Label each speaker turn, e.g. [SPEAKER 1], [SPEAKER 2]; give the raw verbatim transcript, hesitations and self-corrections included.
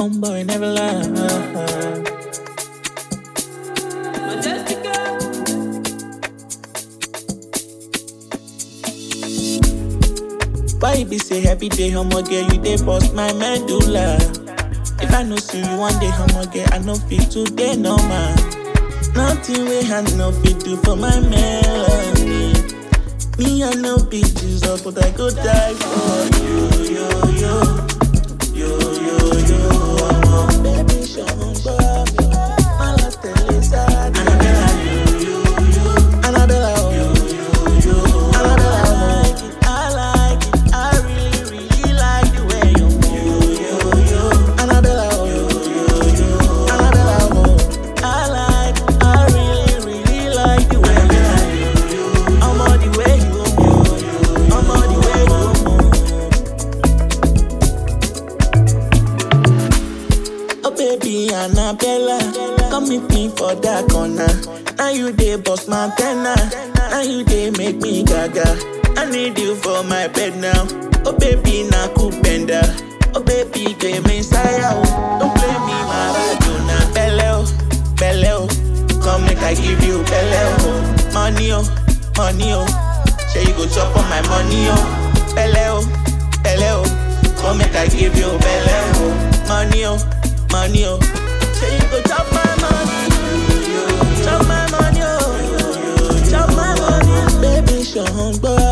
[SPEAKER 1] Homeboy never lie. Why you be say every day, homo girl, you dey bust my medulla? If I no see you one day, homo girl, I no fit today, no man. Nothing we I no fit do for my melody. Me, I no be Jesus, but I go die for you, yo, yo, yo, yo, yo. Oh, baby, show me, baby. My last Teresa, Annabella, yo, yo, yo. Annabella, oh, yo, yo, yo. Annabella, I like it, I like it. I really, really like the way you move, yo, yo, yo. Annabella, oh, yo, yo, yo. Annabella, oh, I like it, I really, really like the way you move. I'm all the way you move, I'm all the way you move. Oh baby Annabella, come meet me for that corner. Now you dey bust my antenna, now you dey make me gaga. I need you for my bed now. Oh baby na kupenda, oh baby give me saya. Don't play me Maradona. Belle oh, belle oh, come make I give you belle oh. Money oh, money oh, say you go chop on my money oh. Belle oh, belle oh, come make I give you belle oh. Money oh, money oh, say you go chop my money, chop my money oh, chop my money. Baby show me.